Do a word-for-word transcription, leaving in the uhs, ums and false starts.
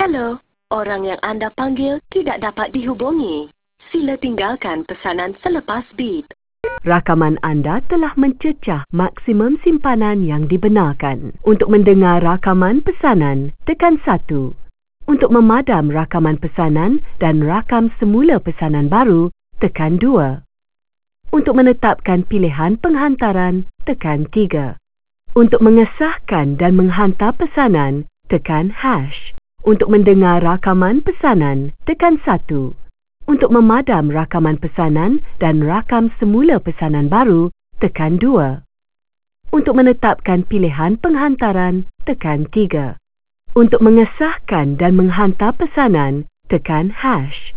Halo, orang yang anda panggil tidak dapat dihubungi. Sila tinggalkan pesanan selepas beep. Rakaman anda telah mencecah maksimum simpanan yang dibenarkan. Untuk mendengar rakaman pesanan, tekan satu. Untuk memadam rakaman pesanan dan rakam semula pesanan baru, tekan dua. Untuk menetapkan pilihan penghantaran, tekan tiga. Untuk mengesahkan dan menghantar pesanan, tekan hash. Untuk mendengar rakaman pesanan, tekan satu. Untuk memadam rakaman pesanan dan rakam semula pesanan baru, tekan dua. Untuk menetapkan pilihan penghantaran, tekan tiga. Untuk mengesahkan dan menghantar pesanan, tekan hash.